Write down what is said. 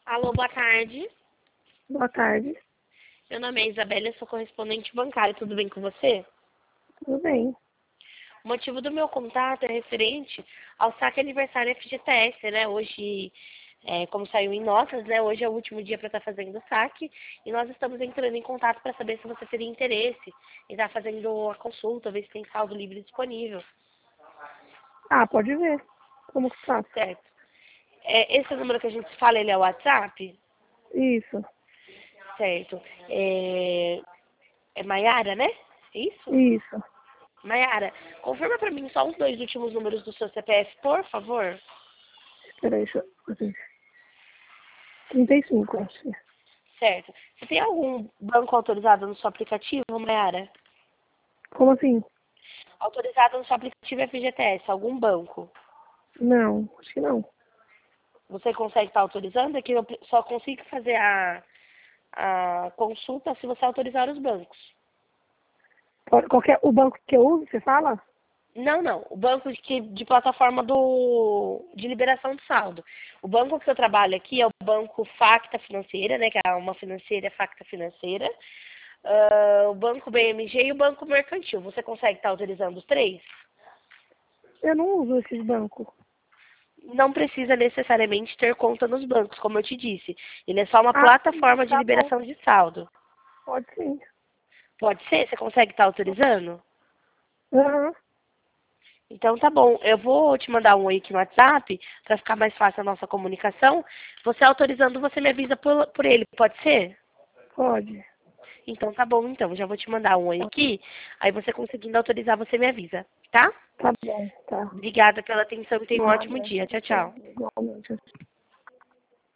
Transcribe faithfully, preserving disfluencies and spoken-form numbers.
Alô, boa tarde. Boa tarde. Meu nome é Isabela, eu sou correspondente bancária. Tudo bem com você? Tudo bem. O motivo do meu contato é referente ao saque aniversário F G T S, né? Hoje, é, como saiu em notas, né? Hoje é o último dia para estar fazendo o saque e nós estamos entrando em contato para saber se você teria interesse em estar fazendo a consulta, ver se tem saldo livre disponível. Ah, pode ver. Como que faz? Certo. É, esse número que a gente fala, ele é o WhatsApp? Isso, Certo. É, é Maiara, né? É isso? isso. Maiara, confirma para mim só os dois últimos números do seu C P F, por favor. Espera aí, deixa eu ver. trinta e cinco, acho que é. Certo. Você tem algum banco autorizado no seu aplicativo, Maiara? Como assim? Autorizado no seu aplicativo F G T S, algum banco? Não, acho que não. Você consegue estar autorizando? É que eu só consigo fazer a, a consulta se você autorizar os bancos. Pode- Qualquer, o banco que eu uso, você fala? Não, não. O banco de, de plataforma do, de liberação de saldo. O banco que eu trabalho aqui é o banco Facta Financeira, né? Que é uma financeira Facta Financeira. Ah, o banco B M G e o banco Mercantil. Você consegue estar autorizando os três? Eu não uso esses bancos. Não precisa necessariamente ter conta nos bancos, como eu te disse. Ele é só uma Ah, sim, plataforma de tá bom. liberação de saldo. Pode sim. Pode ser? Você consegue estar autorizando? Aham, Então tá bom, eu vou te mandar um oi aqui no WhatsApp para ficar mais fácil a nossa comunicação. Você autorizando, você me avisa por, por ele, pode ser? pode. Então tá bom, então, já vou te mandar um oi aqui, aí você conseguindo autorizar, você me avisa, tá? Tá bom, tá. Obrigada pela atenção e tenha um ótimo Nada. dia. Tchau, tchau. Igualmente.